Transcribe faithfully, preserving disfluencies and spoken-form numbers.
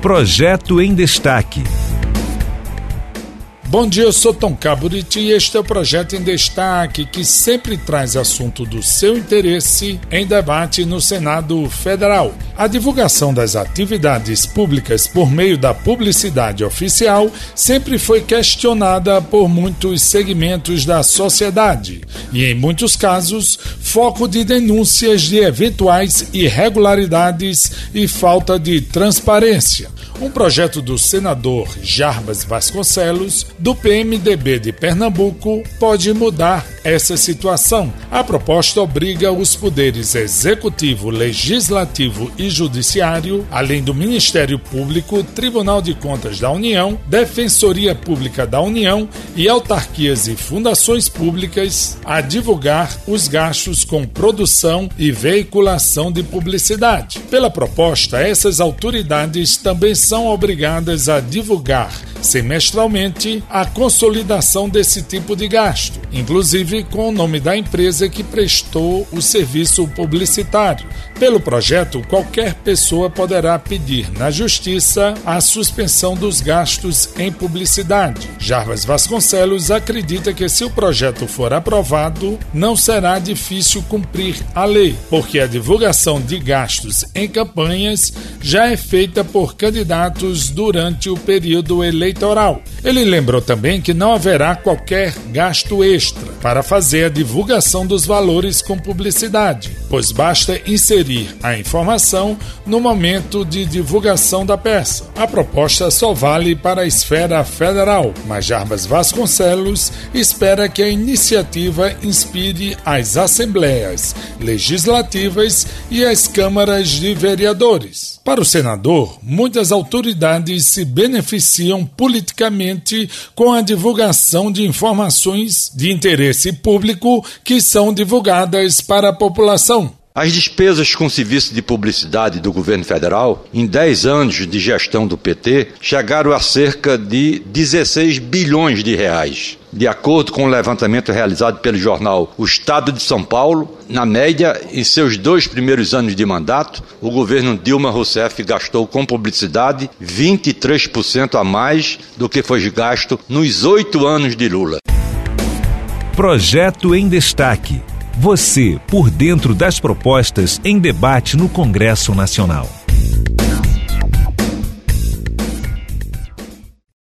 Projeto em Destaque. Bom dia, eu sou Tom Caburiti e este é o Projeto em Destaque, que sempre traz assunto do seu interesse em debate no Senado Federal. A divulgação das atividades públicas por meio da publicidade oficial sempre foi questionada por muitos segmentos da sociedade e, em muitos casos, foco de denúncias de eventuais irregularidades e falta de transparência. Um projeto do senador Jarbas Vasconcelos, do P M D B de Pernambuco, pode mudar essa situação. A proposta obriga os poderes executivo, legislativo e judiciário, além do Ministério Público, Tribunal de Contas da União, Defensoria Pública da União e autarquias e fundações públicas, a divulgar os gastos com produção e veiculação de publicidade. Pela proposta, essas autoridades também são obrigadas a divulgar semestralmente a consolidação desse tipo de gasto, inclusive com o nome da empresa que prestou o serviço publicitário. Pelo projeto, qualquer pessoa poderá pedir na Justiça a suspensão dos gastos em publicidade. Jarbas Vasconcelos acredita que, se o projeto for aprovado, não será difícil cumprir a lei, porque a divulgação de gastos em campanhas já é feita por candidatos durante o período eleitoral. Ele lembrou também que não haverá qualquer gasto extra para fazer a divulgação dos valores com publicidade, pois basta inserir a informação no momento de divulgação da peça. A proposta só vale para a esfera federal, mas Jarbas Vasconcelos espera que a iniciativa inspire as assembleias legislativas e as câmaras de vereadores. Para o senador, muitas autoridades se beneficiam politicamente com a divulgação de informações de interesse público que são divulgadas para a população. As despesas com serviço de publicidade do governo federal, em dez anos de gestão do P T, chegaram a cerca de dezesseis bilhões de reais. De acordo com o levantamento realizado pelo jornal O Estado de São Paulo, na média, em seus dois primeiros anos de mandato, o governo Dilma Rousseff gastou com publicidade vinte e três por cento a mais do que foi gasto nos oito anos de Lula. Projeto em Destaque. Você por dentro das propostas em debate no Congresso Nacional.